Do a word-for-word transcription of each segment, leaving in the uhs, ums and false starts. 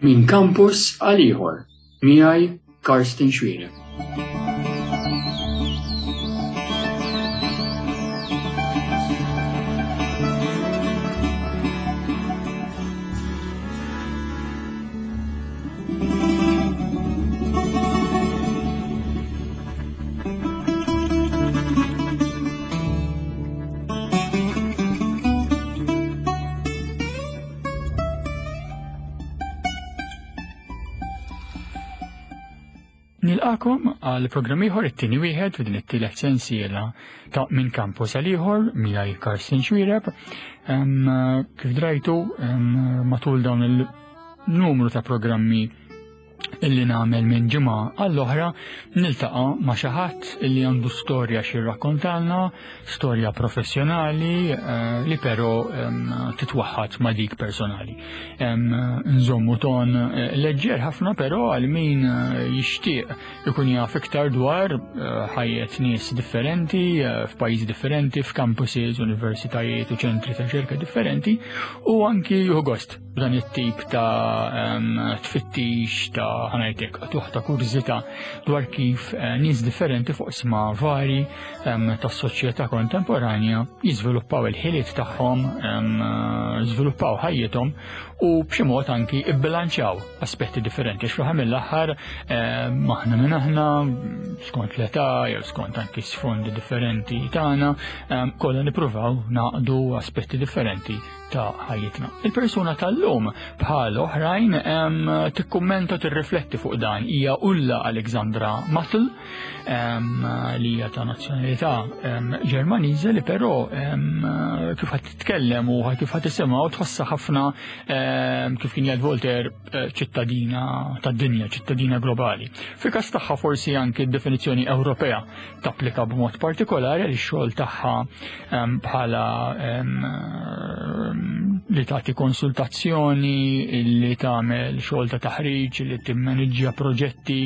Min campus għal ieħor miegħi Karsten Schwierer. Nilqakom għal programm ieħor it-tieni wieħed f'din it-tielet sensiela ta' Min Campus għal ieħor miegħi Karsten Schwierer. Kif drajtu matul dawn il-numru ta' programmi illi nagħmel minn ġimgħa għall-oħra niltaqa' ma' xi ħadd illi għandu storja xi rrakkontalna, storja professjonali li però titwaħħad ma' dik personali. Nżommu ton leġġer ħafna però għal min jixtieq ikun jaf iktar dwar ħajjet nies differenti f'pajjiżi differenti, f'campuses, universitajiet u ċentri ta' riċerka differenti u anki jieħu gost b'dan it-tip ta' tfittix ta' ħanajtek għatuħ ta' kurzita dwar kif nies differenti fuq sma vari tas soċjetà kontemporanja jiżviluppaw il-ħiliet tagħhom, jiżviluppaw ħajjithom u b'xi mod anki ibbilanċjaw aspetti differenti. X'fruħa mill-aħħar maħna minn aħna skont l-età jew skont anki sfondi differenti tagħna kollha nippruvaw naqdu aspetti differenti ta' ħajjitna. Il-persuna tal-lum bħal oħrajn tikkummenta tirrifletti fuq dan hija Ulla Alexandra Matl li hija ta' nazzjonalità Ġermaniża li però kif qed titkellem u kif qed tisimgħu tħossha ħafna kif kien jgħid Voltaire ċittadina tad-dinja, ċittadina globali. Fil-każ tagħha forsi anke d-definizzjoni Ewropea tapplika b'mod partikolari għaliex xogħol tagħha bħala li tagħti konsultazzjoni, li tagħmel xogħol ta' taħriġ, li timmaneġġja proġetti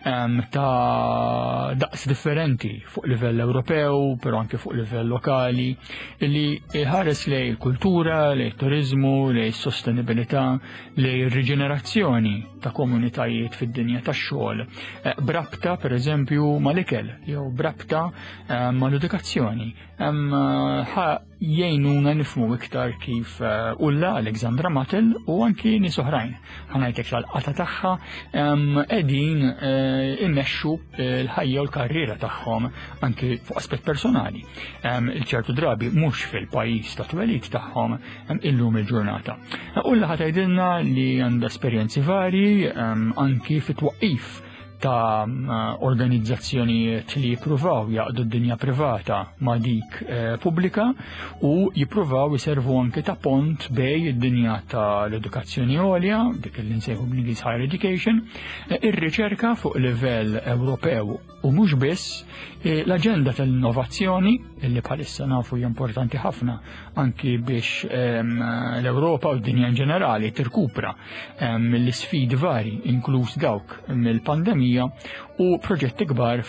ta' daqs differenti fuq livell Ewropew, però anke fuq livell lokali, li ħares lej kultura, lej turizmu, lej sostenibilità, lej riġenerazzjoni ta' komunitajiet fid-dinja tax-xogħol, brabta pereżempju mal-ikel jew brabta mal-edukazzjoni. Jgħinuna nifhmu iktar kif Ulla Alexandra Matl u anki nies oħrajn ħanajtek tal-qata tagħha qegħdin immexxu l-ħajja u l-karriera tagħhom anki fuq aspett personali. Il-ċertu drabi mhux fil-pajjiż ta' twelid tagħhom illum il-ġurnata. Ulla ħa tgħidilna li għandha esperjenzi varji anki fit-twaqqif ta' organizzazzjonijiet li jippruvaw jaqdu d-dinja privata ma' dik pubblika u jippruvaw jiservu anke ta' pont bej id-dinja ta' l-edukazzjoni għolja, dik li nsejħu bl-Ingliż higher education, ir-riċerka fuq livell Ewropew u mhux biss l-aġenda tal-innovazzjoni illi bħalissa nafu hija importanti ħafna anki biex l-Ewropa u d-dinja in ġenerali tirkupra mill-isfidi vari inkluż dawk mill-pandemija u proġetti kbar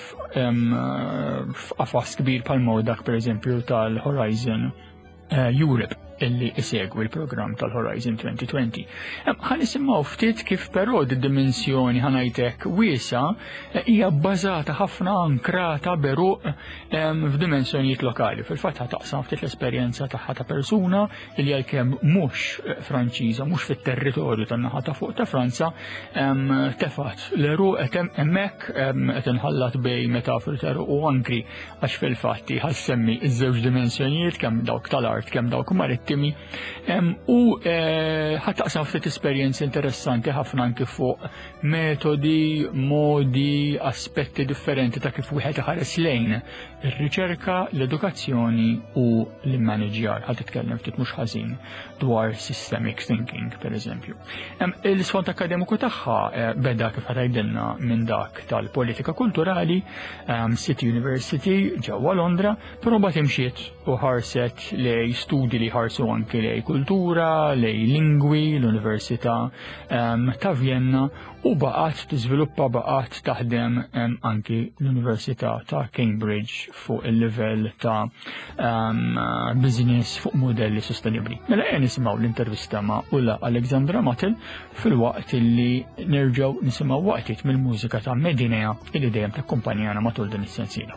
f'qafas kbir bħal dak pereżempju tal-Horizon Europe illi isegwi l-programm tal-Horizon twenty twenty. Ħan nisimgħu ftit kif però d-dimensjoni ħanajtek wiesa hija bbażata ħafna ankrata beruq f'dimensjonijiet lokali. Fil-fatt taqsam ftit l-esperjenza tagħha ta' persuna li għalkemm mhux Franċiża, mhux fit-territorju tan-naħa ta' fuq ta' Franza, tefat l-eruq hemmhekk qed inħallat bej metaforu ta' eruq u anki għax fil-fatt ħassemmi iż-żewġ dimensjonijiet kemm dawk tal-art kemm dawk marittimi u ħattaqsam ftit esperjenzi interessanti ħafna anke fuq metodi, modi, aspetti differenti ta' kif wieħed iħares lejn ir-riċerka, l-edukazzjoni u l-immanager. Ħadd titkellem ftit mhux ħażin dwar systemic thinking pereżempju. L-isfond akademiku tagħha beda kif ħajdilna minn dak tal-politika kulturali, City University ġewwa Londra, però mbagħad imxiet u ħarset lej studi li ħarset ħarsu anke lej kultura, lej lingwi, l-Università ta' Vienna u baqgħet tiżviluppa baqgħet taħdem anki l-Università ta' Cambridge fuq il-livell ta' business fuq modelli sostenibbli. Mela ejja nisimgħu l-intervista ma' Ulla Alexandra Matel fil-waqt li nerġgħu nisimgħu waqtit mill-mużika ta' Medinea li dejjem takkumpanjana matul din is-sensiela.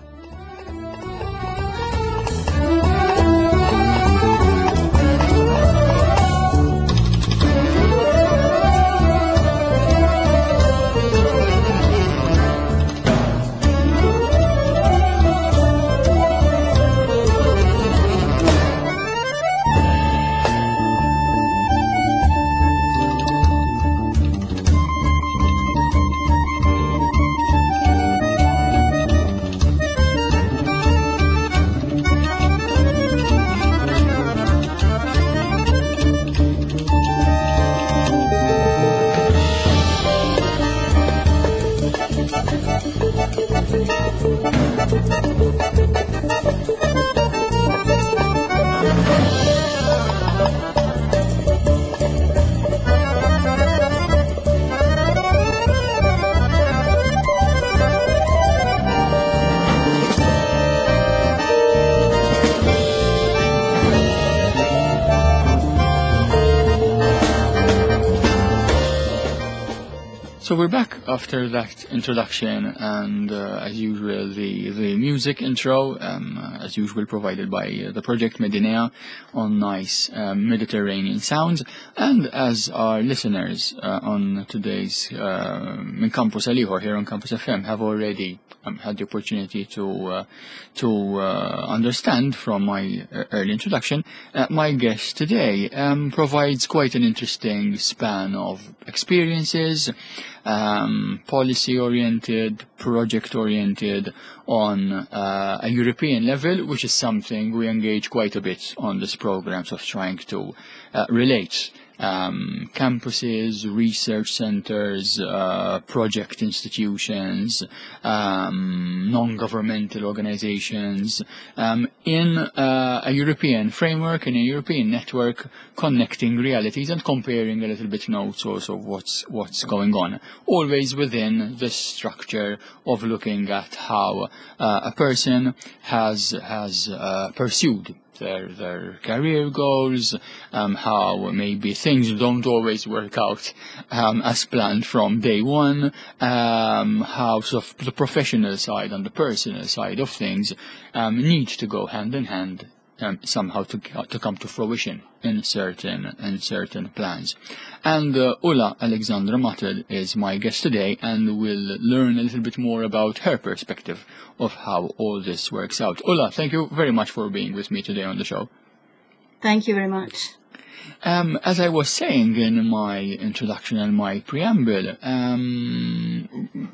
So we're back after that introduction and uh, as usual the, the music intro, um, uh, as usual provided by uh, the project Medinea on nice um, Mediterranean sounds, and as our listeners uh, on today's uh, Min Campus Għal Ieħor here on Campus F M have already um, had the opportunity to uh, to uh, understand from my uh, early introduction, uh, my guest today um, provides quite an interesting span of experiences, Um, policy-oriented, project-oriented on uh, a European level, which is something we engage quite a bit on this program of trying to uh, relate um, campuses, research centers, uh, project institutions, um, non-governmental organizations um, in uh, a European framework, in a European network, connecting realities and comparing a little bit notes also of what's, what's going on. Always within the structure of looking at how uh, a person has, has uh, pursued their their career goals, um, how maybe things don't always work out um, as planned from day one, um, how sort of the professional side and the personal side of things um, need to go hand in hand um, somehow to to come to fruition in certain in certain plans. And uh, Ulla Alexandra Matel is my guest today, and we'll learn a little bit more about her perspective of how all this works out. Ulla, thank you very much for being with me today on the show. Thank you very much. Um, as I was saying in my introduction and my preamble, um,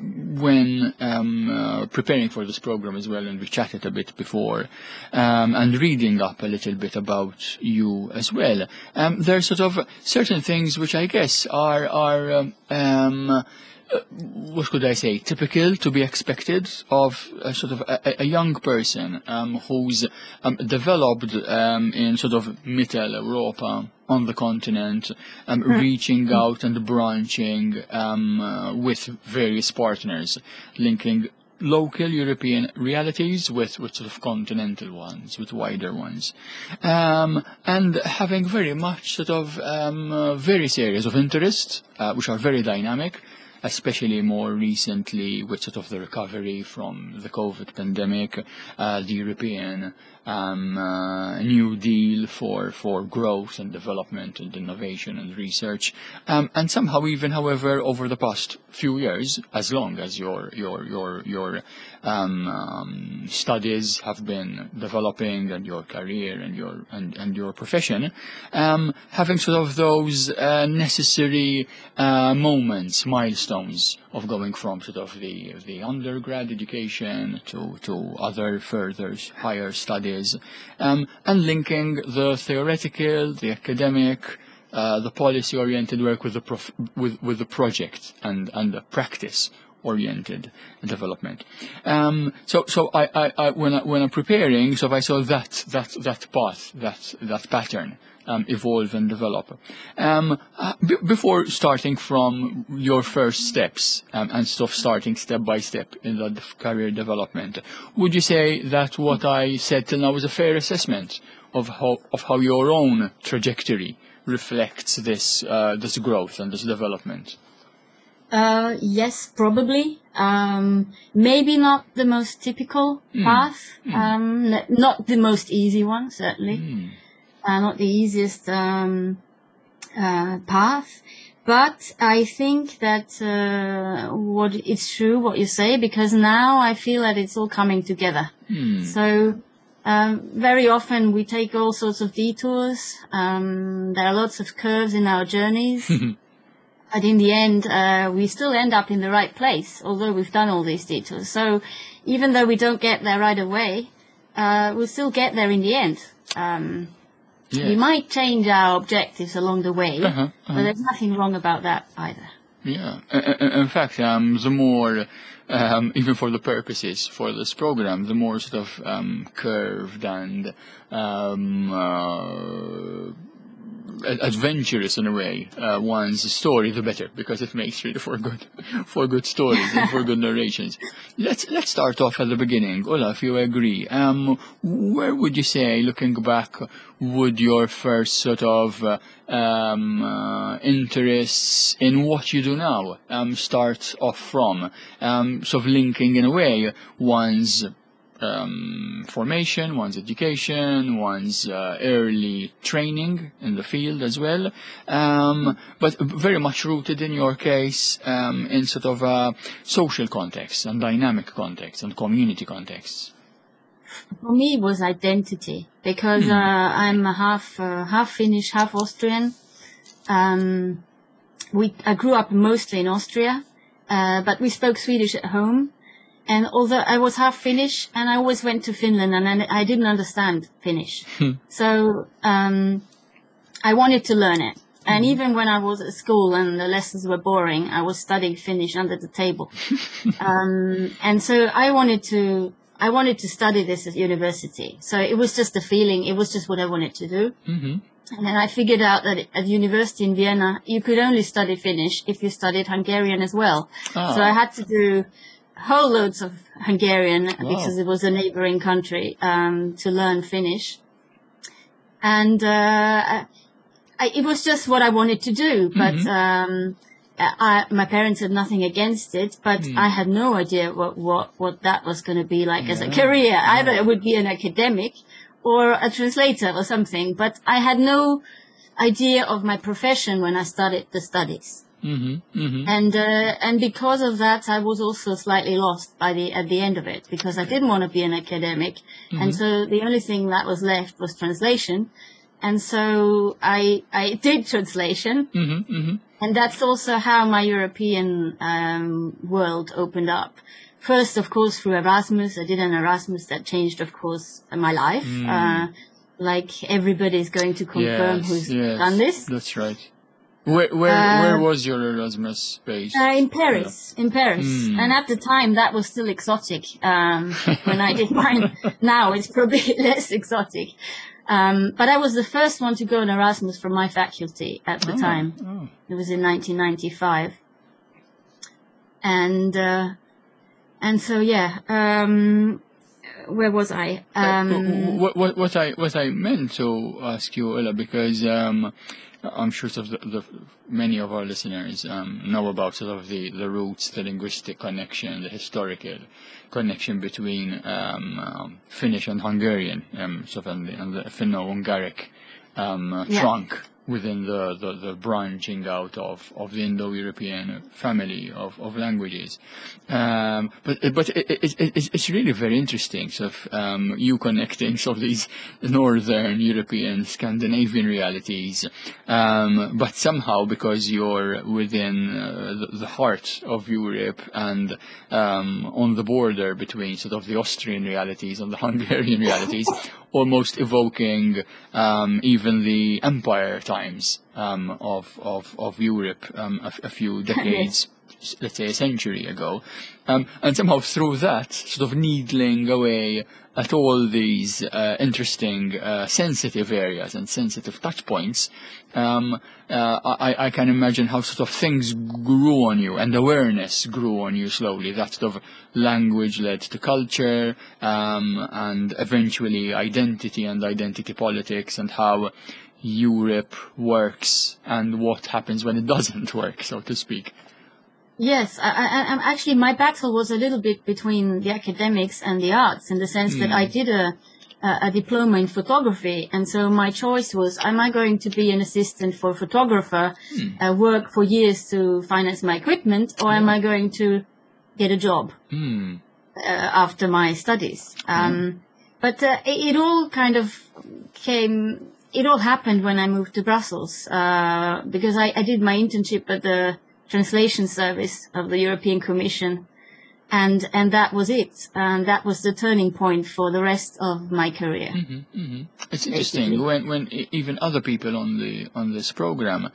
when um, uh, preparing for this program as well, and we chatted a bit before, um, and reading up a little bit about you as well, um, there are sort of certain things which I guess are are um, um, Uh, what could I say, typical to be expected of a sort of a, a young person um, who's um, developed um, in sort of Mittel Europa on the continent, um, reaching out and branching um, uh, with various partners, linking local European realities with, with sort of continental ones, with wider ones, um, and having very much sort of um, uh, various areas of interest, uh, which are very dynamic, especially more recently with sort of the recovery from the COVID pandemic, uh, the European um, uh, New Deal for, for growth and development and innovation and research. Um, and somehow even, however, over the past few years, as long as your, your, your, your um, um, studies have been developing and your career and your, and, and your profession, um, having sort of those uh, necessary uh, moments, milestones of going from sort of the, the undergrad education to, to other further higher studies, um, and linking the theoretical, the academic, uh, the policy-oriented work with the, prof with, with the project and, and the practice oriented development. Um, so, so I, I, I, when I, when I'm preparing, so I saw that, that, that path, that, that pattern, um, evolve and develop. Um, uh, b- before starting from your first steps, um, and stuff starting step by step in the career development, would you say that what I said till now is a fair assessment of how, of how your own trajectory reflects this, uh, this growth and this development? Uh, yes, probably. Um, maybe not the most typical Mm. path. Mm. Um, n- not the most easy one, certainly. Mm. Uh, not the easiest um, uh, path. But I think that uh, what it's true what you say, because now I feel that it's all coming together. Mm. So um, very often we take all sorts of detours. Um, there are lots of curves in our journeys. But in the end, uh, we still end up in the right place, although we've done all these detours. So even though we don't get there right away, uh, we'll still get there in the end. Um, Yeah. We might change our objectives along the way, Uh-huh, uh-huh. but there's nothing wrong about that either. Yeah. I- I- In fact, um, the more, um, even for the purposes for this program, the more sort of um, curved and um, uh, ad- adventurous in a way uh, one's story, the better, because it makes really for good, for good stories and for good narrations. Let's let's start off at the beginning. Ola, if you agree, um, where would you say, looking back, would your first sort of uh, um, uh, interests in what you do now um, start off from? Um, sort of linking in a way one's um, formation, one's education, one's uh, early training in the field as well, um, but very much rooted in your case um, in sort of a social context and dynamic context and community contexts. For me, it was identity, because Hmm. uh, I'm a half uh, half Finnish, half Austrian. Um, we I grew up mostly in Austria, uh, but we spoke Swedish at home. And although I was half Finnish, and I always went to Finland, and I, I didn't understand Finnish, so um, I wanted to learn it. And even when I was at school and the lessons were boring, I was studying Finnish under the table. um, and so I wanted to. I wanted to study this at university. So it was just a feeling. It was just what I wanted to do. Mm-hmm. And then I figured out that at university in Vienna, you could only study Finnish if you studied Hungarian as well. Ah. So I had to do whole loads of Hungarian Wow. because it was a neighboring country um, to learn Finnish. And uh, I, it was just what I wanted to do. But Mhm. um, I, my parents had nothing against it, but Mm. I had no idea what, what, what that was going to be like as a Yeah. career. Either it would be an academic or a translator or something, but I had no idea of my profession when I started the studies. Mm-hmm. Mm-hmm. And uh, and because of that, I was also slightly lost by the at the end of it, because I didn't want to be an academic, and so the only thing that was left was translation, and so I I did translation, Mm-hmm. Mm-hmm. and that's also how my European um, world opened up. First, of course, through Erasmus. I did an Erasmus that changed, of course, my life. Mm. Uh, like everybody is going to confirm Yes, who's yes, done this. That's right. Where where Uh, where was your Erasmus based? Uh, in Paris, in Paris. Mm. And at the time, that was still exotic. Um, when I did mine, now it's probably less exotic. Um, but I was the first one to go on Erasmus from my faculty at the Oh, time. oh. It was in nineteen ninety-five. And, uh, and so, yeah, um, where was I? Um, what, what, what I what I meant to ask you, Ella, because um, I'm sure sort of the, the, many of our listeners um, know about sort of the, the roots, the linguistic connection, the historical connection between um, um, Finnish and Hungarian, um, sort of and the, and the Finno-Ungaric um, uh, Yeah. trunk within the, the, the branching out of, of the Indo-European family of, of languages. Um, but but it, it, it, it's really very interesting, sort of, um, you connecting sort of these northern European, Scandinavian realities, um, but somehow because you're within uh, the, the heart of Europe and um, on the border between sort of the Austrian realities and the Hungarian realities, almost evoking um, even the empire times um, of, of, of Europe um, a, a few decades let's say, a century ago. Um, and somehow through that, sort of needling away at all these uh, interesting, uh, sensitive areas and sensitive touch points, um, uh, I, I can imagine how sort of things grew on you and awareness grew on you slowly. That sort of language led to culture, um, and eventually identity and identity politics, and how Europe works and what happens when it doesn't work, so to speak. Yes, I, I, I'm actually, my battle was a little bit between the academics and the arts, in the sense mm. that I did a, a diploma in photography, and so my choice was, am I going to be an assistant for a photographer, mm. uh, work for years to finance my equipment, or yeah. am I going to get a job mm. uh, after my studies? Um, mm. But uh, it, it all kind of came, it all happened when I moved to Brussels, uh, because I, I did my internship at the translation service of the European Commission, and and that was it, and that was the turning point for the rest of my career. Mm-hmm, mm-hmm. It's interesting basically. when when even other people on the on this program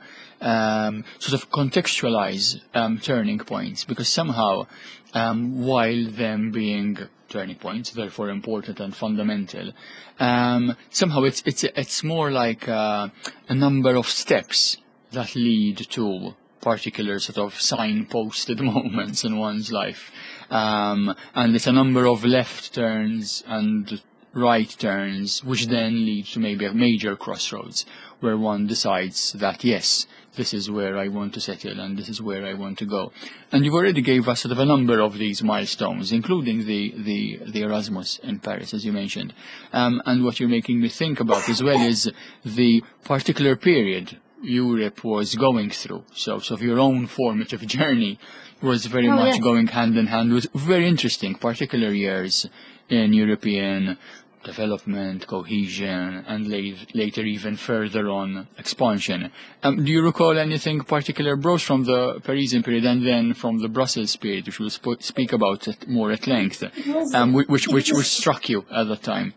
um, sort of contextualize um, turning points, because somehow um, while them being turning points, therefore important and fundamental, um, somehow it's it's it's more like uh, a number of steps that lead to particular sort of signposted moments in one's life. Um, and it's a number of left turns and right turns, which then lead to maybe a major crossroads, where one decides that, yes, this is where I want to settle and this is where I want to go. And you've already gave us sort of a number of these milestones, including the, the, the Erasmus in Paris, as you mentioned. Um, and what you're making me think about as well is the particular period Europe was going through. So, so your own formative journey was very oh, much yes. going hand in hand with very interesting particular years in European development, cohesion, and la- later even further on expansion. Um, do you recall anything particular, both from the Parisian period and then from the Brussels period, which we'll sp- speak about it more at length, um, which, which, which, which struck you at the time?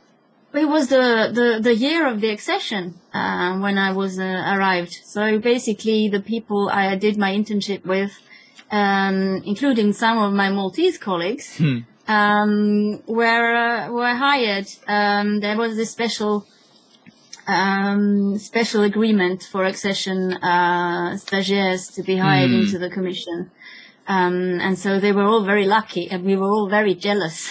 It was the, the, the year of the accession uh, when I was uh, arrived. So basically the people I did my internship with, um, including some of my Maltese colleagues, hmm. um, were uh, were hired. Um, there was this special um, special agreement for accession uh, stagiaires to be hired hmm. into the commission. Um, and so they were all very lucky, and we were all very jealous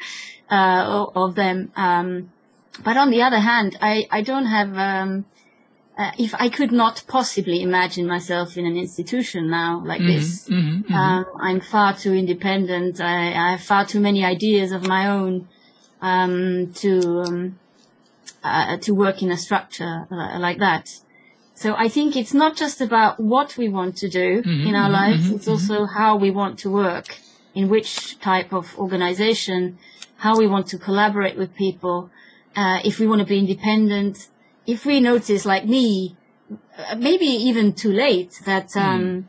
uh, of them. Um, But on the other hand, I, I don't have, um, uh, if I could not possibly imagine myself in an institution now like mm-hmm, this. Mm-hmm, mm-hmm. Um, I'm far too independent. I, I have far too many ideas of my own, um, to, um, uh, to work in a structure uh, like that. So I think it's not just about what we want to do mm-hmm, in our mm-hmm, lives. Mm-hmm, it's mm-hmm. also how we want to work, in which type of organization, how we want to collaborate with people. Uh, if we want to be independent, if we notice, like me, uh, maybe even too late, that um, mm.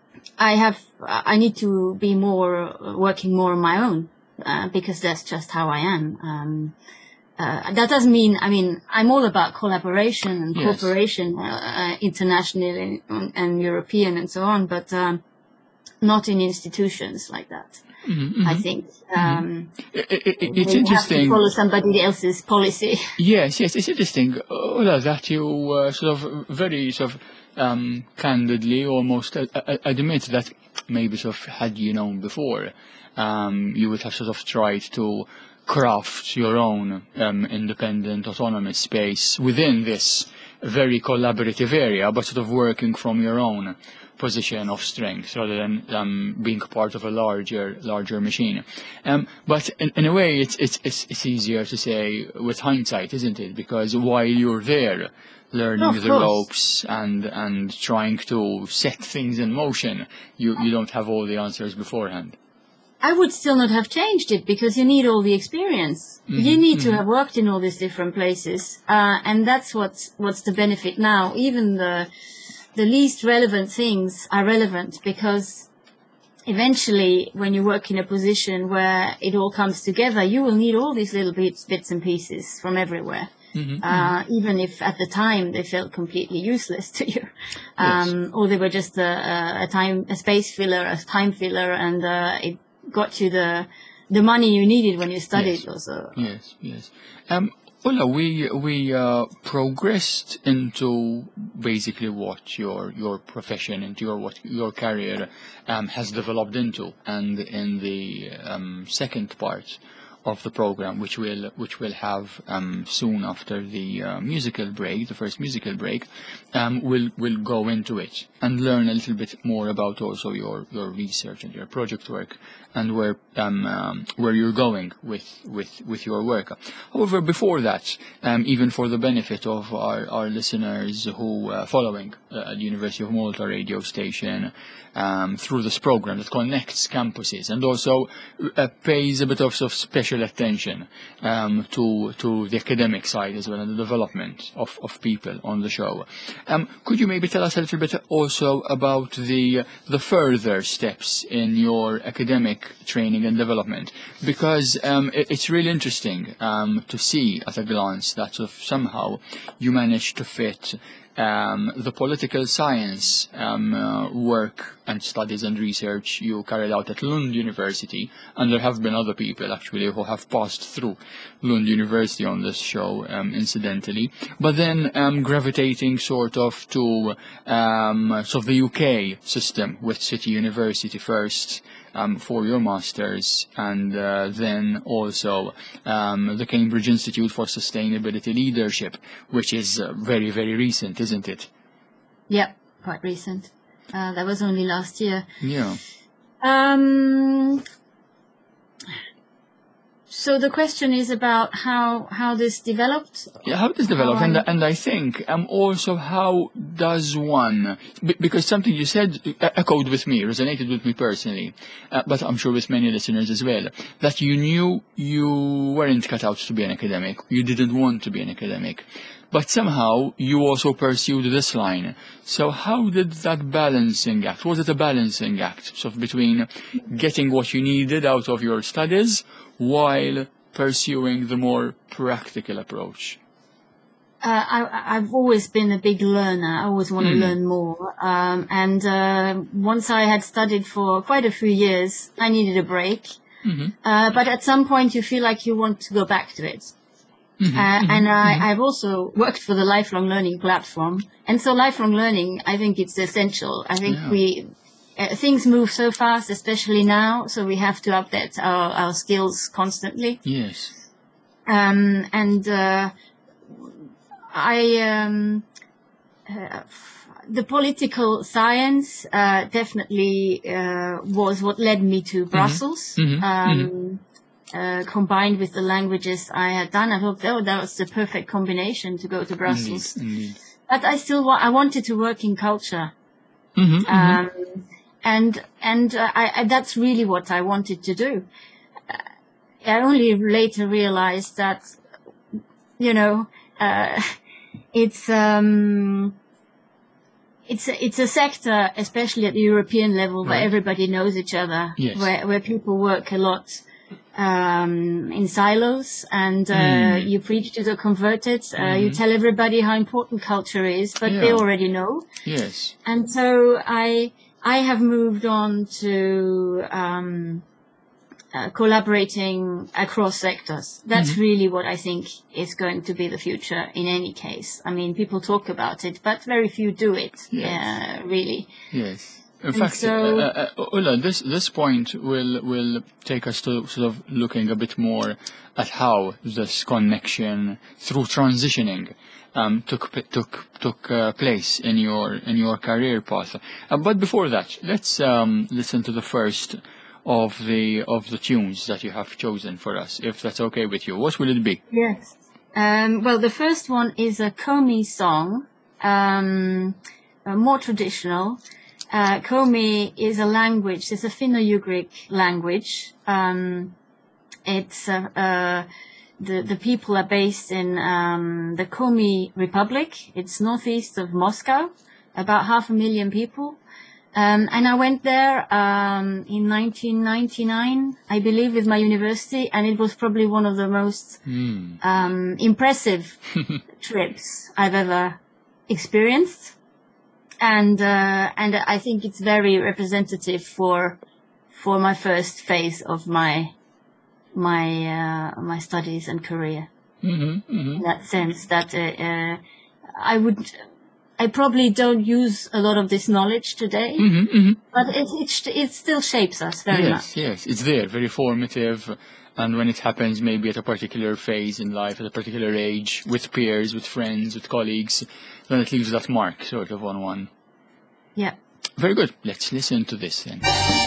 I have, I need to be more uh, working more on my own, uh, because that's just how I am. Um, uh, that doesn't mean, I mean, I'm all about collaboration and yes. cooperation, uh, internationally and, and European and so on, but um, not in institutions like that. Mm-hmm, I think um, mm-hmm. it, it, it, it's we interesting. Have to follow somebody else's policy. Yes, yes, it's interesting, Ola, that you uh, sort of very sort of um, candidly almost uh, uh, admit that maybe sort of had you known before, um, you would have sort of tried to craft your own um, independent, autonomous space within this very collaborative area, but sort of working from your own position of strength rather than um, being part of a larger larger machine. Um, but in, in a way, it's, it's it's it's easier to say with hindsight, isn't it? Because while you're there, learning oh, the course. ropes and and trying to set things in motion, you you don't have all the answers beforehand. I would still not have changed it, because you need all the experience. Mm-hmm, you need mm-hmm. to have worked in all these different places, uh, and that's what's what's the benefit now. Even the the least relevant things are relevant, because eventually, when you work in a position where it all comes together, you will need all these little bits, bits and pieces from everywhere. Mm-hmm. uh, even if at the time they felt completely useless to you, um, Yes. or they were just a, a time, a space filler, a time filler, and uh, it got you the the money you needed when you studied. Yes. Also, Yes, yes. Um, Ulla, we we uh, progressed into basically what your your profession and your what your career um, has developed into, and in the um, second part of the program, which we'll which we'll have um, soon after the uh, musical break, the first musical break, um, we'll we'll go into it and learn a little bit more about also your your research and your project work and where um, um, where you're going with with with your work. However, before that, um, even for the benefit of our our listeners who uh, following uh, the University of Malta radio station um, through this program that connects campuses and also uh, pays a bit of, sort of special attention um, to to the academic side as well and the development of, of people on the show. Um, could you maybe tell us a little bit also about the the further steps in your academic training and development? Because um, it, it's really interesting um, to see at a glance that sort of somehow you managed to fit Um, the political science um, uh, work and studies and research you carried out at Lund University, and there have been other people actually who have passed through Lund University on this show, um, incidentally, but then um, gravitating sort of to um, sort of the U K system with City University first, Um, for your masters, and uh, then also um, the Cambridge Institute for Sustainability Leadership, which is uh, very, very recent, isn't it? yeah, quite recent. Uh, that was only last year. Yeah. Um, so the question is about how how this developed. Yeah, how this developed, How and I- and I think um also how does one be- because something you said uh, echoed with me, resonated with me personally, uh, but I'm sure with many listeners as well, that you knew you weren't cut out to be an academic, you didn't want to be an academic, but somehow you also pursued this line. So how did that balancing act? Was it a balancing act, sort of between getting what you needed out of your studies while pursuing the more practical approach? Uh, I, I've always been a big learner. I always want to Mm. learn more. Um, and uh, once I had studied for quite a few years, I needed a break. Mm-hmm. Uh, but at some point, you feel like you want to go back to it. Mm-hmm. Uh, Mm-hmm. and I, Mm-hmm. I've also worked for the lifelong learning platform. And so lifelong learning, I think it's essential. I think Yeah. we, uh, things move so fast, especially now. So we have to update our, our skills constantly. Yes. Um, and, uh, I, um, uh, the political science, uh, definitely, uh, was what led me to Brussels. Mhm. Um, Uh, combined with the languages I had done, I thought, oh, that was the perfect combination to go to Brussels. Indeed. Indeed. But I still wa- I wanted to work in culture, Mm-hmm. um, and and uh, I, I that's really what I wanted to do. Uh, I only later realized that, you know, uh, it's um, it's a, it's a sector, especially at the European level, where Right. everybody knows each other, Yes. where where people work a lot um, in silos, and uh, Mm. you preach to the converted. Uh, You Mhm. tell everybody how important culture is, but they Yeah. already know. Yes. And so I I have moved on to um, uh, collaborating across sectors. That's Mhm. really what I think is going to be the future in any case. I mean, people talk about it, but very few do it, Yes. uh, really. Yes. In And fact, so- uh, uh, Ulla, this this point will will take us to sort of looking a bit more at how this connection through transitioning um, took p- took took uh, place in your in your career path. Uh, but before that, let's um, listen to the first of the of the tunes that you have chosen for us, if that's okay with you. What will it be? Yes. Um, well, the first one is a Komi song, um, uh, more traditional. Uh, Komi is a language, it's a Finno-Ugric language. Um, it's, uh, uh, the, the people are based in um, the Komi Republic. It's northeast of Moscow, about half a million people. Um, and I went there um, in nineteen ninety-nine, I believe, with my university, and it was probably one of the most Mm. um, impressive trips I've ever experienced. And uh, and I think it's very representative for for my first phase of my my uh, my studies and career. Mm-hmm, mm-hmm. In that sense, that uh, uh, I would, I probably don't use a lot of this knowledge today, Mm-hmm, mm-hmm. but it, it it still shapes us very Yes, much. yes, it's there, very formative. And when it happens, maybe at a particular phase in life, at a particular age, with peers, with friends, with colleagues, then it leaves that mark sort of on one. Yeah. Very good. Let's listen to this then.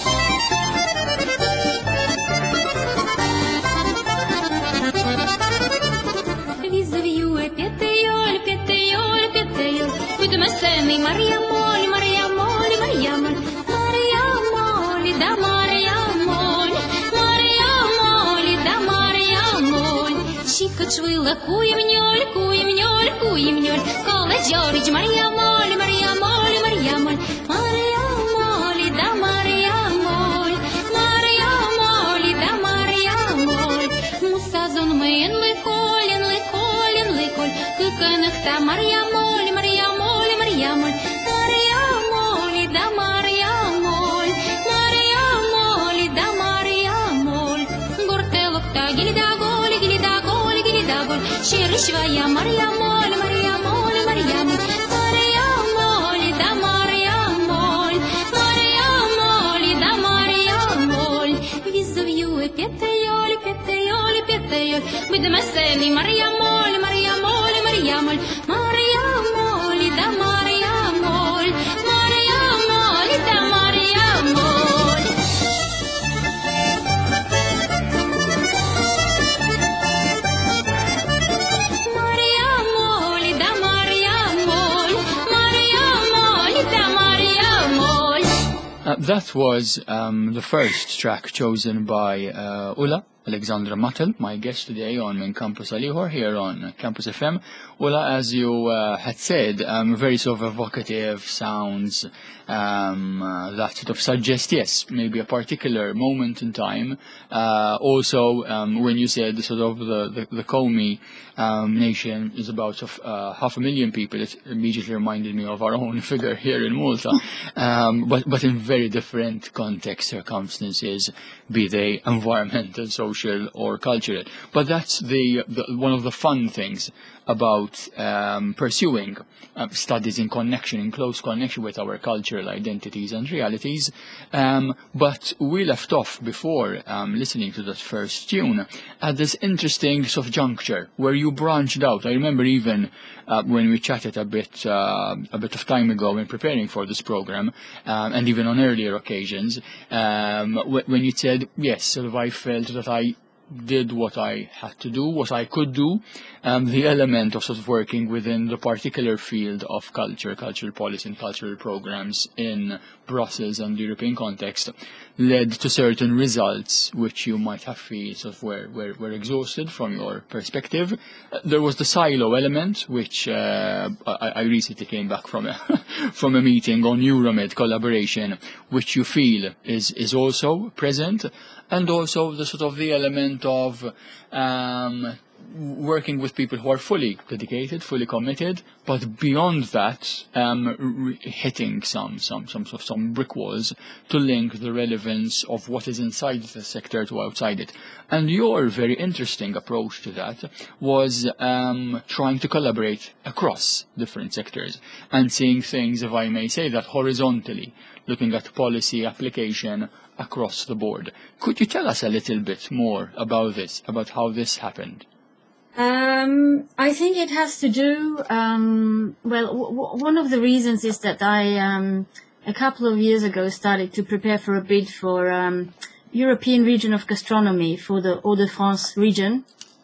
مسامي مريم مول مريم مول مريم مول مريم مول دا مريم مول مريم مول دا مريم مول شيك شويلة كويمنيول كويمنيول كويمنيول قال جورج مريم مول مريم مول مريم مول مريم مول دا مريم مول مريم مول دا مريم مول مسازون مين لكولين لكولين لكول كوكانكتا مريم مول مريم مول مريم مريم دا مريم مريم دا مريم غورتلوك تا جلدا غول جلدا غول جلدا غول شير شوية مريم مول مريم مول مريم مريم دا مريم مريم دا مريم فيزويو بيتيول بيتيول بيتيول بدمساني مريم مول مريم مول مريم مريم مول دا مريم مول مريم مول دا مريم مول مريم مول دا مريم مول مريم مول دا مريم مول. Uh, that was um, the first track chosen by uh, Ulla Alexandra Mattel, my guest today on Min Campus Alighur here on Campus F M. Ulla, as you uh, had said, um, very sort of evocative sounds um, uh, that sort of suggest, yes, maybe a particular moment in time. Uh, also, um, when you said sort of the, the, the Komi um, nation is about uh, half a million people, it immediately reminded me of our own figure here in Malta, um, but, but in very different context, circumstances, be they environmental, social or cultural. But that's the, the one of the fun things about um, pursuing uh, studies in connection, in close connection with our cultural identities and realities. Um, but we left off before um, listening to that first tune at this interesting sort of juncture where you branched out. I remember even uh, when we chatted a bit uh, a bit of time ago in preparing for this program, um, and even on earlier occasions, um, wh- when you said, yes, sort of I felt that I did what I had to do, what I could do, um, the element of sort of working within the particular field of culture, cultural policy and cultural programs in Brussels and the European context led to certain results which you might have felt sort of were, were, were exhausted from your perspective. Uh, there was the silo element, which uh, I, I recently came back from a, from a meeting on Euromed collaboration, which you feel is, is also present. And also the sort of the element of um, working with people who are fully dedicated, fully committed, but beyond that, um, re- hitting some some some sort of some brick walls to link the relevance of what is inside the sector to outside it. And your very interesting approach to that was um, trying to collaborate across different sectors and seeing things, if I may say that, horizontally, looking at policy application across the board. Could you tell us a little bit more about this, about how this happened? Um, I think it has to do, um, well, w- w- one of the reasons is that I, um, a couple of years ago started to prepare for a bid for um, European Region of Gastronomy for the Hauts-de-France region,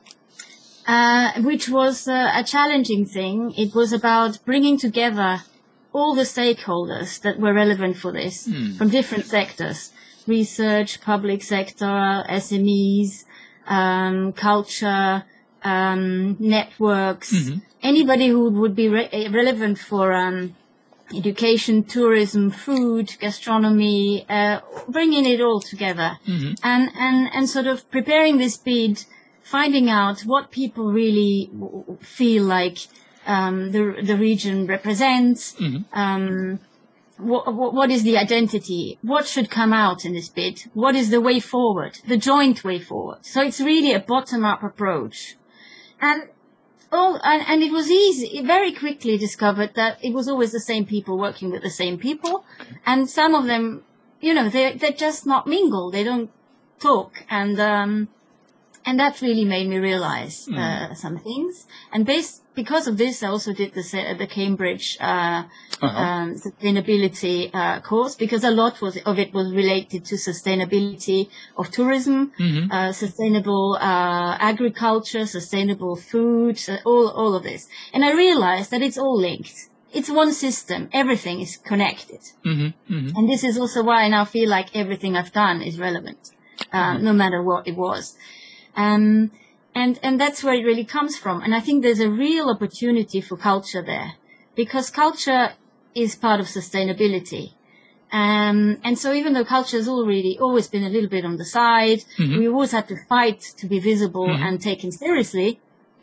uh, which was uh, a challenging thing. It was about bringing together all the stakeholders that were relevant for this Mm. from different sectors: research, public sector, S M Es, um, culture, um, networks, Mhm. anybody who would be re- relevant for um, education, tourism, food, gastronomy, uh, bringing it all together, Mhm. and, and, and sort of preparing this bid, finding out what people really w- w- feel like um, the the region represents. Mhm. Um, what, what is the identity? What should come out in this bid? What is the way forward? The joint way forward. So it's really a bottom-up approach, and all and, and it was easy. It very quickly discovered that it was always the same people working with the same people, and some of them, you know, they they're just not mingle. They don't talk, and um, and that really made me realize uh, some things. And based because of this, I also did the sa- the Cambridge uh, Uh-huh. um, sustainability uh, course, because a lot was, of it was related to sustainability of tourism, Mhm. uh, sustainable uh, agriculture, sustainable food, so all all of this. And I realized that it's all linked. It's one system. Everything is connected. Mhm. Mhm. And this is also why I now feel like everything I've done is relevant, uh, no matter what it was. Um, and, and that's where it really comes from. And I think there's a real opportunity for culture there, because culture is part of sustainability. Um, and so even though culture has already always been a little bit on the side, Mhm. we always had to fight to be visible Mhm. and taken seriously.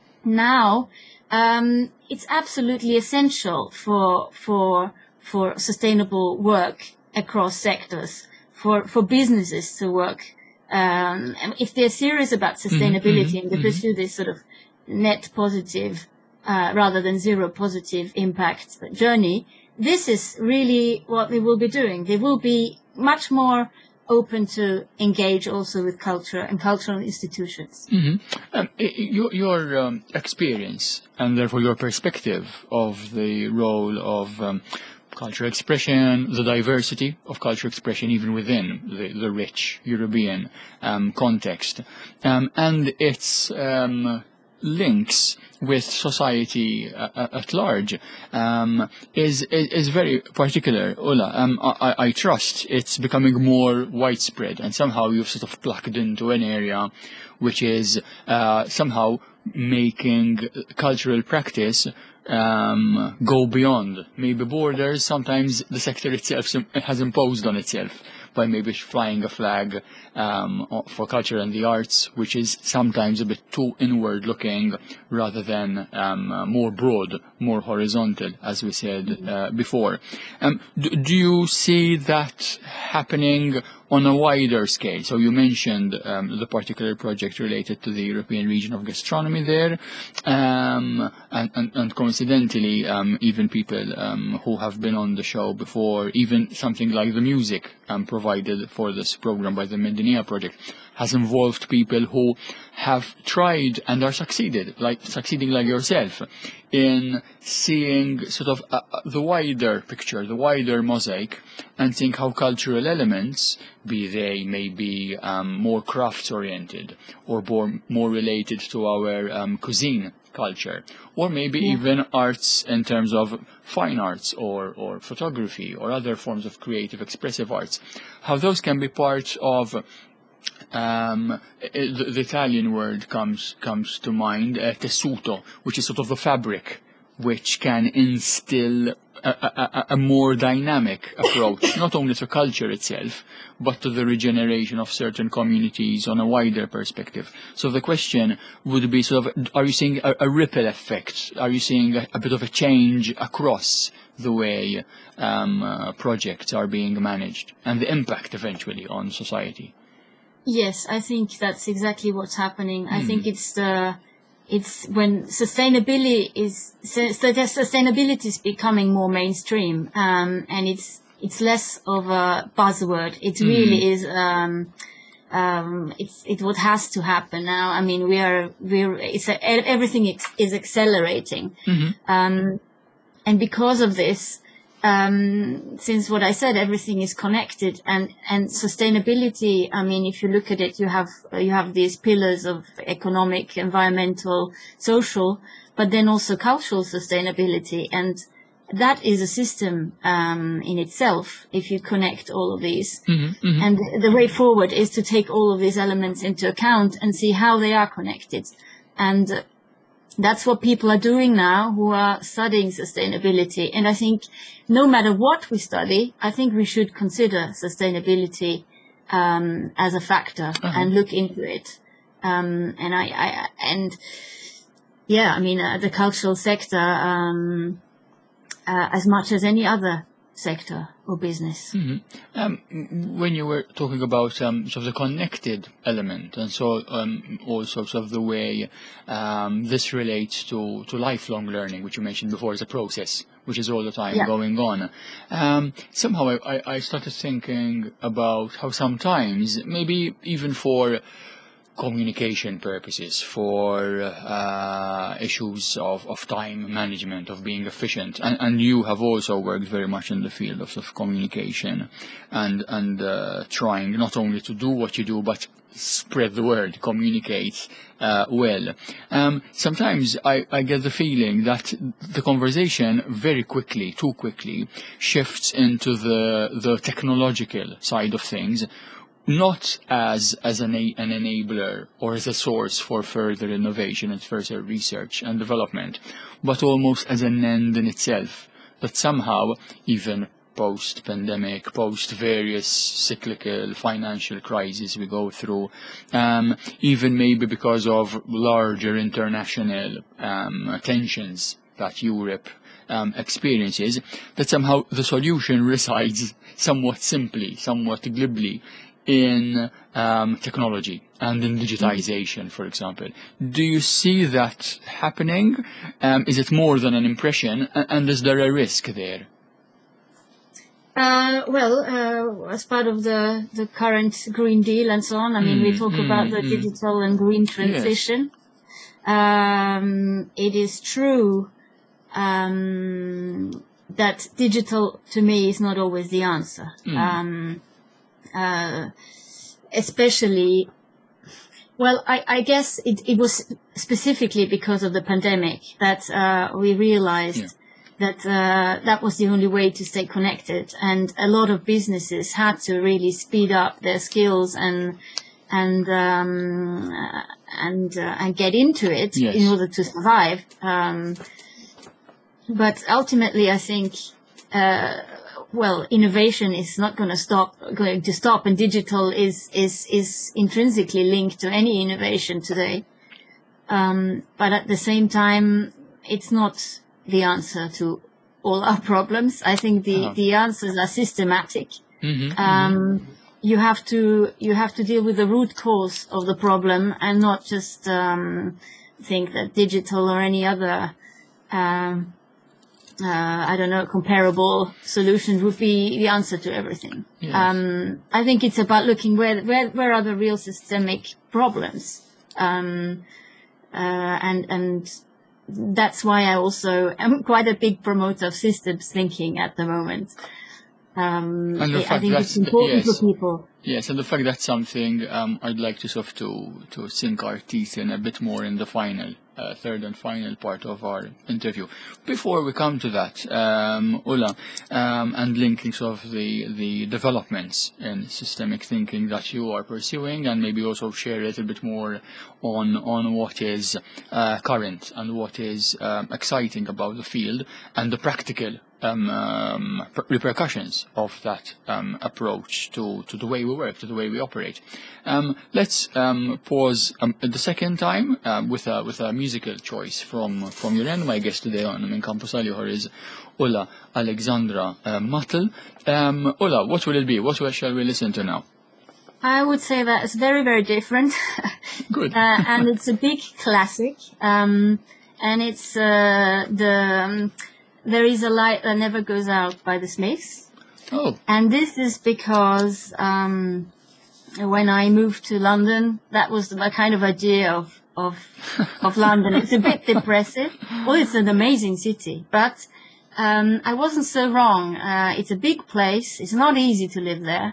Now, um, it's absolutely essential for, for, for sustainable work across sectors, for, for businesses to work. Um, and if they're serious about sustainability mhm, and they mhm. pursue this sort of net positive, uh, rather than zero positive impact journey, this is really what they will be doing. They will be much more open to engage also with culture and cultural institutions. Mhm. Um, i- i- your your um, experience and therefore your perspective of the role of um, cultural expression, the diversity of cultural expression even within the, the rich European um, context, um, and its um, links with society uh, uh, at large um, is, is is very particular. Ulla, um, I, I trust it's becoming more widespread, and somehow you've sort of plugged into an area which is uh, somehow making cultural practice um, go beyond maybe borders. Sometimes the sector itself sim- has imposed on itself by maybe flying a flag um, o- for culture and the arts, which is sometimes a bit too inward looking rather than um, uh, more broad, more horizontal, as we said uh, before. Um, do, do you see that happening on a wider scale? So you mentioned um, the particular project related to the European region of gastronomy there, um, and, and, and coincidentally, um, even people um, who have been on the show before, even something like the music um, provided for this program by the Medinea project, has involved people who have tried and are succeeded, like succeeding like yourself, in seeing sort of uh, uh, the wider picture, the wider mosaic, and seeing how cultural elements, be they maybe um, more crafts-oriented or more, more related to our um, cuisine culture, or maybe Yeah. even arts in terms of fine arts or, or photography or other forms of creative expressive arts, how those can be part of um, the, the Italian word comes comes to mind, uh, tessuto, which is sort of the fabric which can instill a, a, a, a more dynamic approach, not only to culture itself, but to the regeneration of certain communities on a wider perspective. So the question would be sort of, are you seeing a, a ripple effect? Are you seeing a, a bit of a change across the way um, uh, projects are being managed and the impact eventually on society? Yes, I think that's exactly what's happening. I think it's the it's when sustainability is so so the sustainability is becoming more mainstream, um, and it's it's less of a buzzword. It really is. Um, um, it's it what has to happen now. I mean, we are we're it's a, everything ex- is accelerating, um, and because of this. Um, since what I said, everything is connected, and, and sustainability, I mean, if you look at it, you have, you have these pillars of economic, environmental, social, but then also cultural sustainability. And that is a system, um, in itself, if you connect all of these. Mm-hmm, mm-hmm. And the way forward is to take all of these elements into account and see how they are connected. And that's what people are doing now who are studying sustainability. And I think no matter what we study, I think we should consider sustainability um, as a factor uh-huh. and look into it. Um, and I, I, and yeah, I mean, uh, the cultural sector, um, uh, as much as any other sector or business. Mm-hmm. Um, when you were talking about um, sort of the connected element, and so um, also sort of the way um, this relates to, to lifelong learning, which you mentioned before as a process, which is all the time yeah. going on. Um, somehow I, I started thinking about how sometimes, maybe even for communication purposes, for uh, issues of, of time management, of being efficient. And, and you have also worked very much in the field of, of communication and, and uh, trying not only to do what you do, but spread the word, communicate uh, well. Um, sometimes I, I get the feeling that the conversation very quickly, too quickly, shifts into the, the technological side of things, not as as an, a, an enabler or as a source for further innovation and further research and development, but almost as an end in itself, that somehow, even post-pandemic, post-various cyclical financial crises we go through, um, even maybe because of larger international um, tensions that Europe um, experiences, that somehow the solution resides somewhat simply, somewhat glibly, in um, technology and in digitization, for example. Do you see that happening? Um, is it more than an impression, and, and is there a risk there? Uh, well, uh, as part of the, the current Green Deal and so on, I mean, mm, we talk mm, about the mm. digital and green transition. Yes. Um, it is true um, that digital, to me, is not always the answer. Mm. Um, Uh, especially, well, I, I guess it, it was specifically because of the pandemic that uh, we realized yeah. that uh, that was the only way to stay connected, and a lot of businesses had to really speed up their skills and and um, and uh, and get into it yes. in order to survive. Um, but ultimately, I think. Uh, Well, innovation is not going to stop, going to stop, and digital is is is intrinsically linked to any innovation today. Um, but at the same time, it's not the answer to all our problems. I think the uh-huh. the answers are systematic. Mm-hmm, um, mm-hmm. You have to you have to deal with the root cause of the problem, and not just um, think that digital or any other. Um, Uh, I don't know, comparable solution would be the answer to everything. Yes. Um, I think it's about looking where, where, where are the real systemic problems. Um, uh, and, and that's why I also am quite a big promoter of systems thinking at the moment. Um, I think it's important yes. for people. Yes, and the fact that's something um, I'd like to sort of to, to sink our teeth in a bit more in the final, uh, third and final part of our interview. Before we come to that, um, Ulla, um, and linking sort of the, the developments in systemic thinking that you are pursuing, and maybe also share a little bit more on, on what is uh, current and what is um, exciting about the field and the practical Um, um, repercussions of that um, approach to, to the way we work, to the way we operate. Um, let's um, pause um, the second time um, with a with a musical choice from from your end. My guest today on Min Campus Għal-Ieħor is Ulla Alexandra uh, Mattel. Um, Ulla, what will it be? What shall we listen to now? I would say that it's very, very different. Good. uh, and it's a big classic. Um, and it's uh, the... Um, There is a Light That Never Goes Out by the Smiths. Oh. And this is because um, when I moved to London, that was my kind of idea of of, of London. It's a bit depressive. Well, it's an amazing city, but um, I wasn't so wrong. Uh, it's a big place. It's not easy to live there.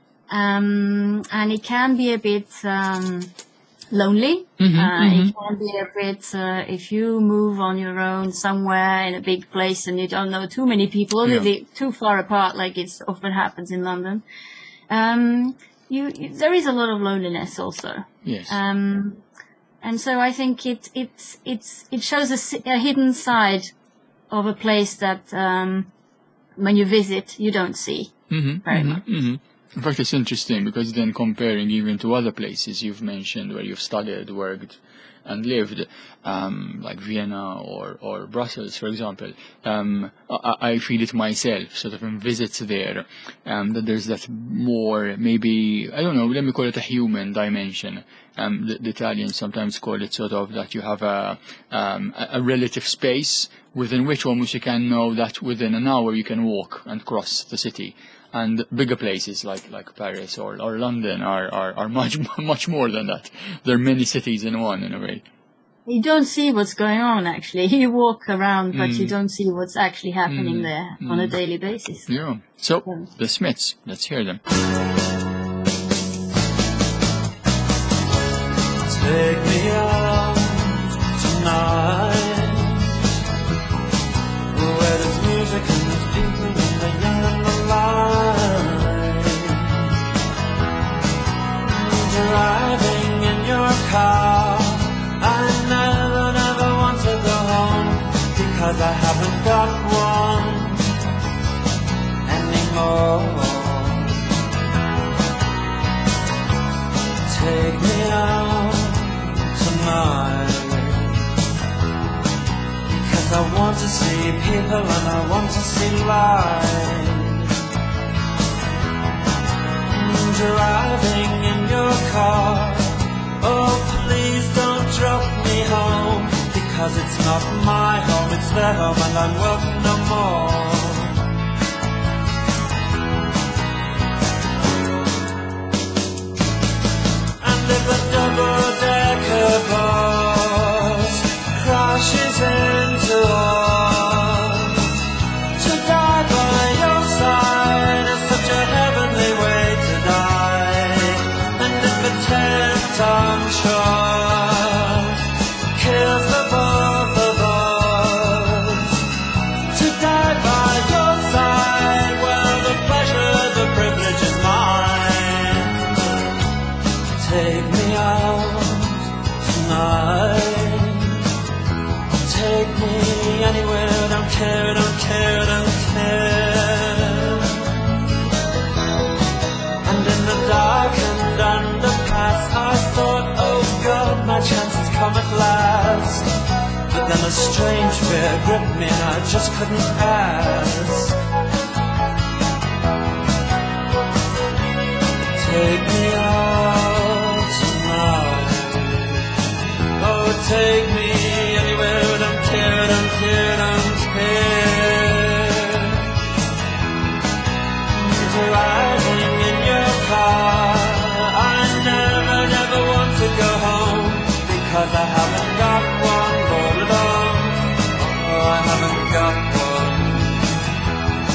Um, and it can be a bit... Um, lonely. Mm-hmm, uh, mm-hmm. It can be a bit, uh, if you move on your own somewhere in a big place and you don't know too many people, or yeah. live too far apart, like it often happens in London, um, you, you, there is a lot of loneliness also. Yes. Um, And so I think it it it's it shows a, si- a hidden side of a place that um, when you visit you don't see Mm-hmm, very mm-hmm, much. mm-hmm. In fact, it's interesting because then comparing even to other places you've mentioned where you've studied, worked, and lived, um, like Vienna or, or Brussels, for example, um, I, I feel it myself, sort of in visits there, um, that there's that more, maybe, I don't know, let me call it a human dimension. Um, the, the Italians sometimes call it sort of that you have a, um, a a relative space within which almost you can know that within an hour you can walk and cross the city. And bigger places like, like Paris or, or London are, are, are much, much more than that. There are many cities in one, in a way. You don't see what's going on actually. You walk around, but you Mm. don't see what's actually happening Mm. there on a Mm. daily basis. Yeah. So, Yeah. the Smiths, let's hear them. Take me out tonight, where there's music and there's people and the young and the light. Driving in your car, I never, never want to go home, because I haven't got one anymore. Take me out tonight, because I want to see people and I want to see light. Driving in your car, oh please don't drop me home, because it's not my home, it's their home and I'm welcome no more. And if a double-decker bus crashes into us, to die by your side is such a heavenly way to die. And if a ten-ton truck kills the both of us, to die by your side, well, the pleasure, the privilege is mine. Take me out tonight, take me anywhere, don't care, don't care, don't care. And in the dark and underpass, I thought, oh God, my chance has come at last. But then a strange fear gripped me and I just couldn't pass. Take me out tonight, oh take me anywhere, don't care, don't care, don't care. Driving in your car, I never, never want to go home, because I haven't got one all alone. Oh, I haven't got one.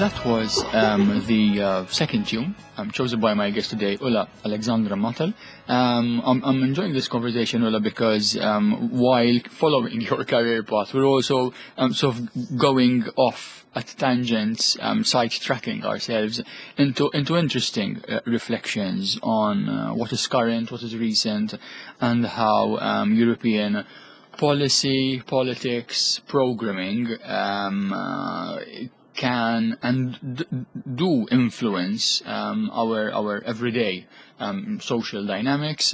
that was um, the uh, second tune um, chosen by my guest today, Ulla Alexandra Mattel. Um, I'm, I'm enjoying this conversation, Ulla, because um, while following your career path, we're also um, sort of going off at tangents, um, side-tracking ourselves into into interesting uh, reflections on uh, what is current, what is recent, and how um, European policy, politics, programming um, uh, can and d- do influence um, our our everyday um, social dynamics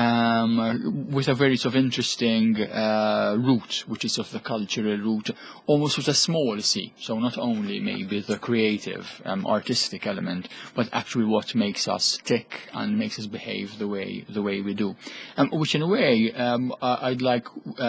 um, with a very sort of interesting uh, route, which is sort of the cultural route, almost with a small c. So not only maybe the creative, um, artistic element, but actually what makes us tick and makes us behave the way the way we do, um, which in a way um, I'd like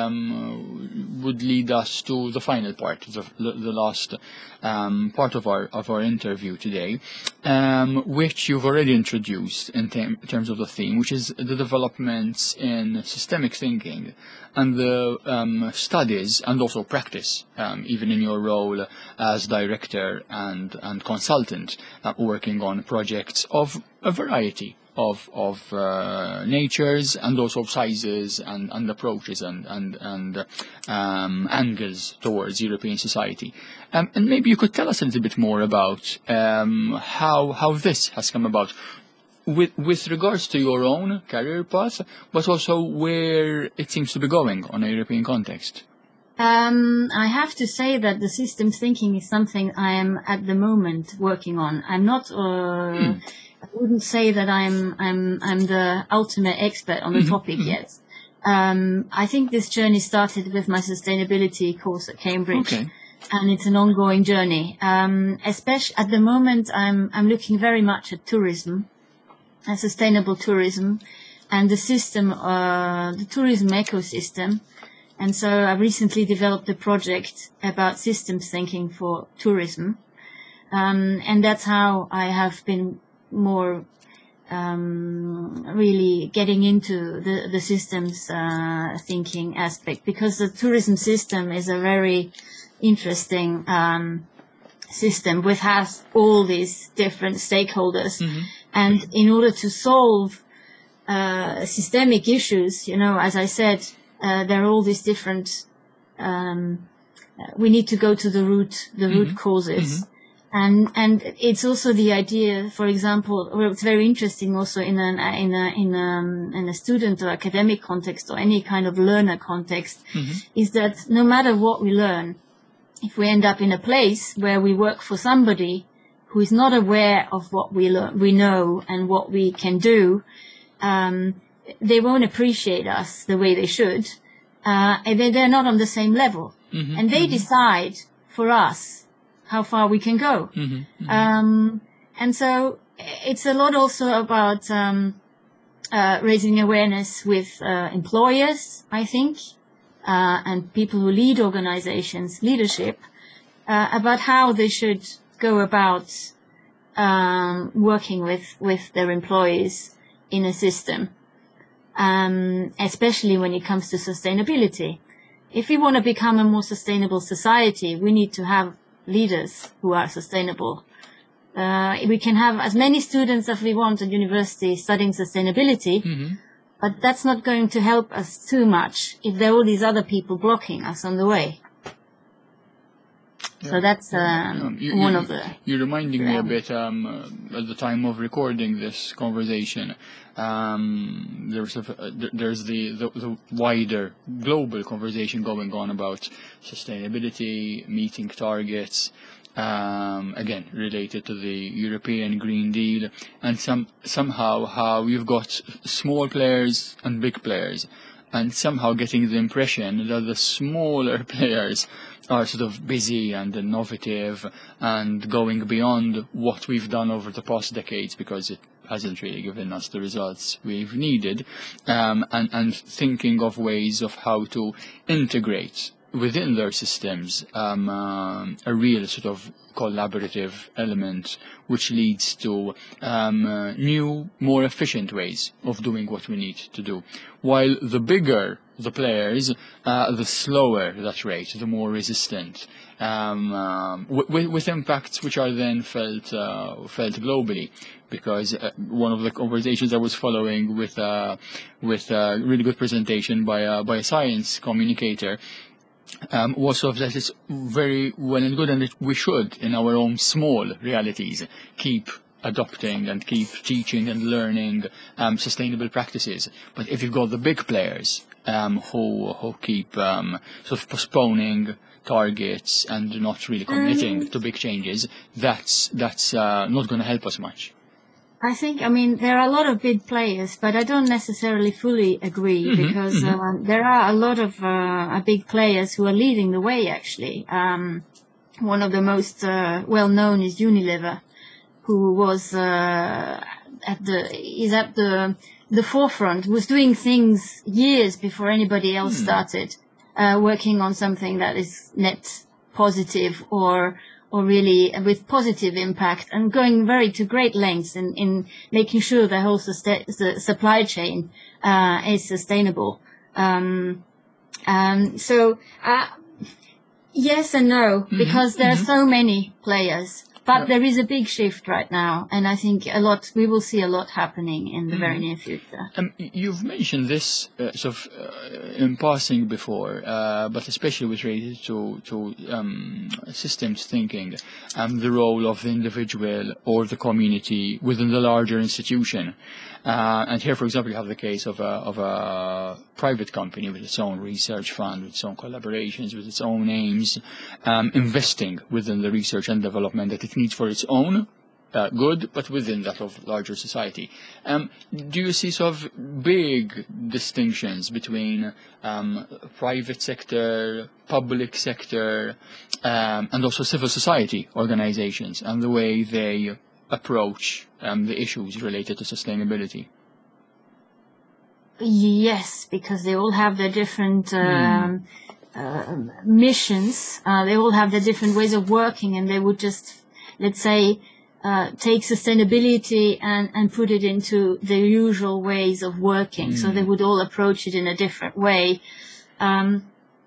um, would lead us to the final part, the, the last um, part of our of our interview today, um, which you've already introduced in, te- in terms of the theme, which is the developments in systemic thinking and the um, studies and also practice, um, even in your role as director and and consultant, uh, working on projects of a variety of of uh, natures and also of sizes and, and approaches and and and um, angles towards European society. Um, and maybe you could tell us a little bit more about um, how how this has come about, with with regards to your own career path, but also where it seems to be going on a European context. Um, I have to say that the systems thinking is something I am at the moment working on. I'm not. Uh, Hmm. I wouldn't say that I'm I'm I'm the ultimate expert on the Mhm, topic mhm. yet. Um, I think this journey started with my sustainability course at Cambridge, Okay. and it's an ongoing journey. Um, especially at the moment, I'm I'm looking very much at tourism, and sustainable tourism, and the system, uh, the tourism ecosystem. And so I recently developed a project about systems thinking for tourism, um, and that's how I have been more um, really getting into the, the systems uh, thinking aspect, because the tourism system is a very interesting um, system which has all these different stakeholders. Mhm. And in order to solve uh, systemic issues, you know, as I said, uh, there are all these different, um, uh, we need to go to the root, the root Mhm. causes. And and it's also the idea, for example, well, it's very interesting also in an in a in a in a student or academic context or any kind of learner context, Mhm. is that no matter what we learn, if we end up in a place where we work for somebody who is not aware of what we learn, we know and what we can do, um, they won't appreciate us the way they should, uh, and they, they're not on the same level, Mhm, and they mhm. decide for us how far we can go. Mhm, mhm. Um, and so it's a lot also about um, uh, raising awareness with uh, employers, I think, uh, and people who lead organizations, leadership, uh, about how they should go about um, working with, with their employees in a system, um, especially when it comes to sustainability. If we want to become a more sustainable society, we need to have leaders who are sustainable. Uh, we can have as many students as we want at university studying sustainability, Mhm. but that's not going to help us too much if there are all these other people blocking us on the way. So that's um, You- one you- of the... You're reminding me a Yeah. bit um, uh, at the time of recording this conversation. Um, there's a, uh, there- there's the, the the wider global conversation going on about sustainability, meeting targets. Um, again, related to the European Green Deal, and some somehow how you've got small players and big players, and somehow getting the impression that the smaller players are sort of busy and innovative and going beyond what we've done over the past decades, because it hasn't really given us the results we've needed, um, and, and thinking of ways of how to integrate within their systems um, um, a real sort of collaborative element which leads to um, uh, new, more efficient ways of doing what we need to do. While the bigger the players, uh, the slower that rate, the more resistant, um, um, with, with impacts which are then felt uh, felt globally. Because uh, one of the conversations I was following with uh, with a really good presentation by a, by a science communicator um, was of that it's very well and good, and that we should, in our own small realities, keep adopting and keep teaching and learning um, sustainable practices. But if you've got the big players um, who who keep um, sort of postponing targets and not really committing to big changes, that's that's uh, not going to help us much. I think, I mean, there are a lot of big players, but I don't necessarily fully agree mm-hmm, because mm-hmm. Uh, there are a lot of uh, big players who are leading the way, actually. Um, one of the most uh, well-known is Unilever, who was uh, at the is at the the forefront, was doing things years before anybody else mm. started, uh, working on something that is net positive or or really with positive impact, and going very to great lengths in, in making sure the whole susta- the supply chain uh, is sustainable. Um, um, so uh, yes and no, mm-hmm, because there mm-hmm. are so many players. But there is a big shift right now, and I think a lot. We will see a lot happening in the mm. very near future. Um, you've mentioned this uh, sort of uh, in passing before, uh, but especially with related to to um, systems thinking and the role of the individual or the community within the larger institution. Uh, and here, for example, you have the case of a, of a private company with its own research fund, with its own collaborations, with its own aims, um, investing within the research and development that it needs for its own uh, good, but within that of larger society. Um, do you see sort of big distinctions between um, private sector, public sector, um, and also civil society organizations and the way they approach um, the issues related to sustainability? Yes, because they all have their different um, mm. uh, missions. Uh, they all have their different ways of working, and they would just, let's say, uh, take sustainability and, and put it into the usual ways of working. Mm. So they would all approach it in a different way. Um,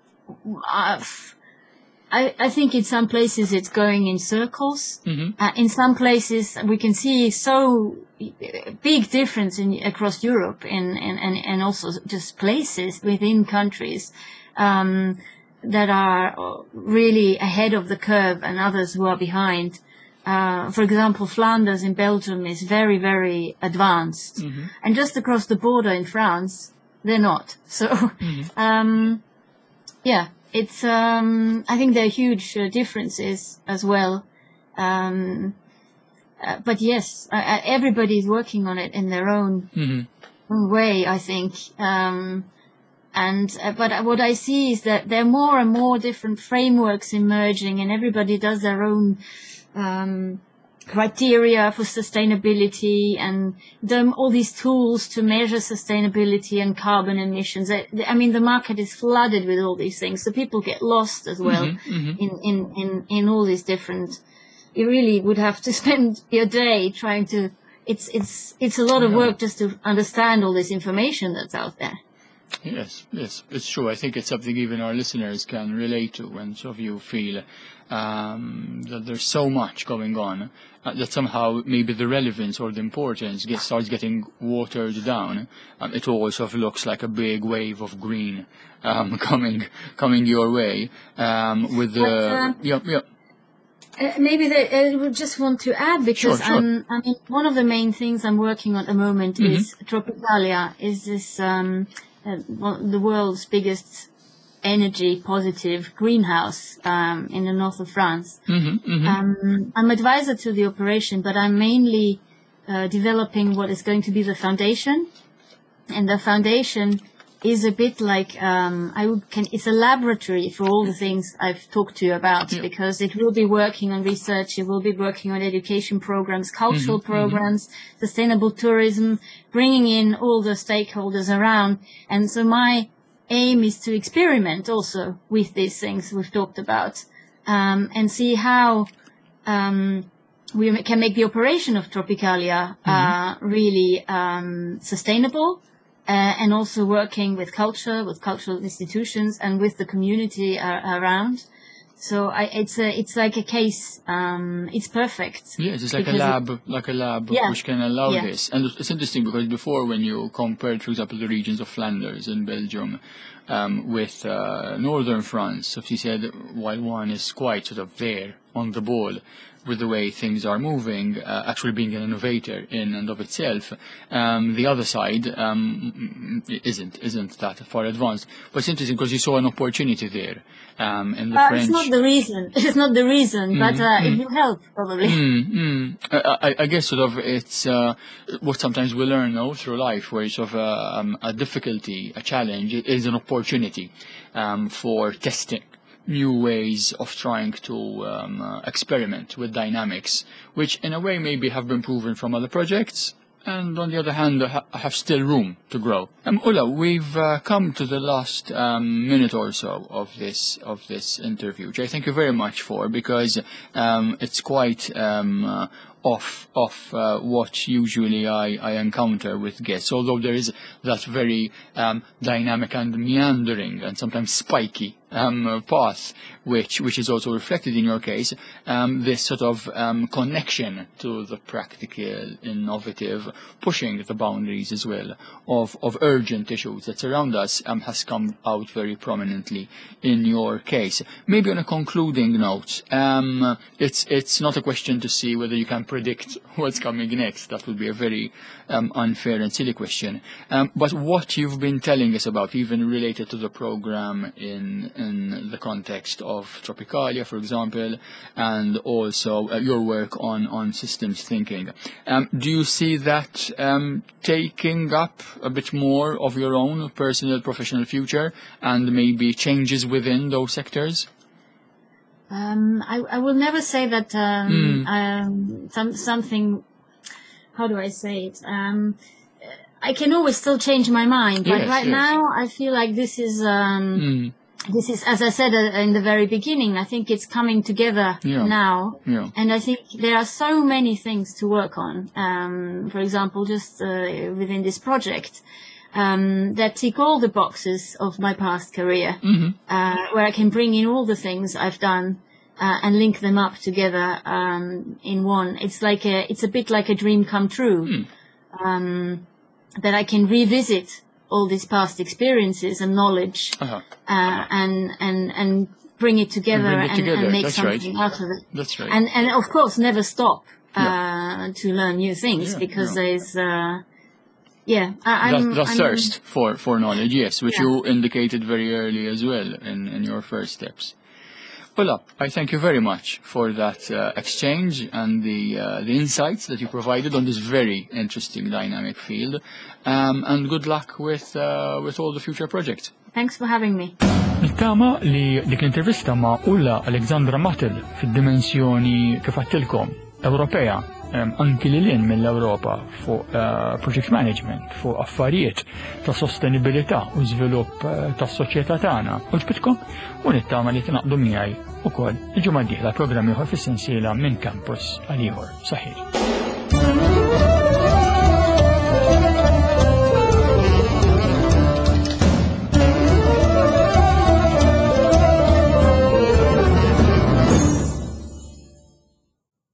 I've, I, I think in some places it's going in circles. Mm-hmm. Uh, in some places we can see so big difference in across Europe and, and, and, and also just places within countries um, that are really ahead of the curve and others who are behind. Uh, for example, Flanders in Belgium is very, very advanced. Mm-hmm. And just across the border in France, they're not. So, mm-hmm. um, yeah. It's, um, I think there are huge uh, differences as well. Um, uh, but yes, uh, everybody is working on it in their own, mm-hmm. own way, I think. Um, and, uh, but what I see is that there are more and more different frameworks emerging, and everybody does their own, um, criteria for sustainability and the, all these tools to measure sustainability and carbon emissions. I, I mean, the market is flooded with all these things, so people get lost as well mm-hmm, mm-hmm. in, in, in, in all these different. You really would have to spend your day trying to. It's it's it's a lot of work just to understand all this information that's out there. Yes, yes, it's true. I think it's something even our listeners can relate to when some of you feel um, that there's so much going on uh, that somehow maybe the relevance or the importance gets, starts getting watered down. Um, it all sort of looks like a big wave of green um, coming coming your way um, with the but, uh, yeah yeah. Uh, maybe they, I would just want to add, because sure, sure. Um, I mean, one of the main things I'm working on at the moment mm-hmm. is Tropicalia, is this um, uh, one, the world's biggest energy positive greenhouse um, in the north of France. Mm-hmm, mm-hmm. Um, I'm advisor to the operation, but I'm mainly uh, developing what is going to be the foundation, and the foundation is a bit like um, I would can. It's a laboratory for all the things I've talked to you about, yeah. because it will be working on research, it will be working on education programs, cultural mm-hmm, programs, mm-hmm. sustainable tourism, bringing in all the stakeholders around. And so my aim is to experiment also with these things we've talked about, um, and see how um, we ma- can make the operation of Tropicalia uh, really um, sustainable, uh, and also working with culture, with cultural institutions, and with the community uh, around. So I, it's a, it's like a case. Um, it's perfect. Yes, it's like a because lab, it- like a lab Yeah. which can allow Yeah. this. And it's interesting because before, when you compared, for example, the regions of Flanders in Belgium um, with uh, northern France, so she said while one is quite sort of there on the ball with the way things are moving, uh, actually being an innovator in and of itself, um, the other side um, isn't isn't that far advanced. But it's interesting because you saw an opportunity there um, in the Uh, French. it's not the reason. It's not the reason, but uh, mm. it will help probably. Mm, mm. I, I- I guess sort of it's uh, what sometimes we learn though through life, where sort of uh, um, a difficulty, a challenge is an opportunity um, for testing new ways of trying to um, uh, experiment with dynamics, which in a way maybe have been proven from other projects, and on the other hand ha- have still room to grow. Um, Ulla, we've uh, come to the last um, minute or so of this of this interview, which I thank you very much for, because um, it's quite um, uh, off off uh, what usually I, I encounter with guests, although there is that very um, dynamic and meandering and sometimes spiky um, uh, path, which which is also reflected in your case, um, this sort of um, connection to the practical, innovative, pushing the boundaries as well of, of urgent issues that surround us um, has come out very prominently in your case. Maybe on a concluding note, um, it's it's not a question to see whether you can predict what's coming next. That would be a very um, unfair and silly question. Um, but what you've been telling us about, even related to the program in in the context of Tropicalia, for example, and also uh, your work on, on systems thinking, um, do you see that um, taking up a bit more of your own personal professional future and maybe changes within those sectors? Um, I, I will never say that um, um, some, something. How do I say it? Um, I can always still change my mind, but Yes, right yes. now I feel like this is um, Mm. this is, as I said uh, in the very beginning. I think it's coming together Yeah. now, Yeah. and I think there are so many things to work on. Um, for example, just uh, within this project. Um, that tick all the boxes of my past career, Mm-hmm. uh, where I can bring in all the things I've done uh, and link them up together um, in one. It's like a, it's a bit like a dream come true. Mm. Um, that I can revisit all these past experiences and knowledge, Uh-huh. uh, and and and bring it together And bring and, it and, together, make that's right. something out of it. That's right. And and of course, never stop uh, Yeah. to learn new things, Yeah, because yeah. there's. Uh, yeah, I, I'm, that, that I'm, thirst for, for knowledge, yes, which Yeah. you indicated very early as well in, in your first steps. Ulla, I thank you very much for that uh, exchange and the uh, the insights that you provided on this very interesting dynamic field, um, and good luck with uh, with all the future projects. Thanks for having me. Nittama li dik l-intervista ma' Ulla Alexandra Mattel fid-dimensjoni kif għattilkom Ewropea, um, anki li l-in mill-Ewropa fuq uh, project management, fuq affarijiet ta' sostenibilità u żvilupp uh, tas-soċjetà tagħna. U ġbitkom u nittama li tinaqdu miegħi ukoll il-ġimgħa d-dieħla programm ieħor fis-sensiela minn campus għal ieħor saħħiet.